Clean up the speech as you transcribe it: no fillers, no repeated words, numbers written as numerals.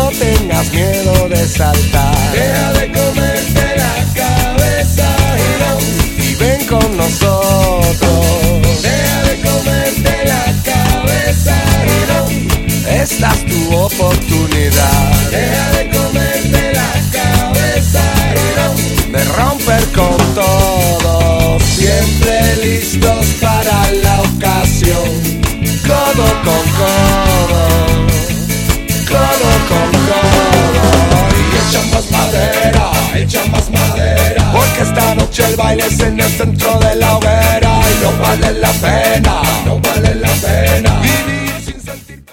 no tengas miedo de saltar. Deja de comerte la cabeza, girón, Y ven con nosotros. deja de comerte la cabeza, girón, Esta es tu oportunidad deja de comerte la cabeza, girón, de romper con todo. siempre listos para la ocasión, Codo con codo, codo con codo. y echan más madera, Porque esta noche el baile es en el centro de la hoguera. Y no vale la pena no vale la pena vivir sin sentir.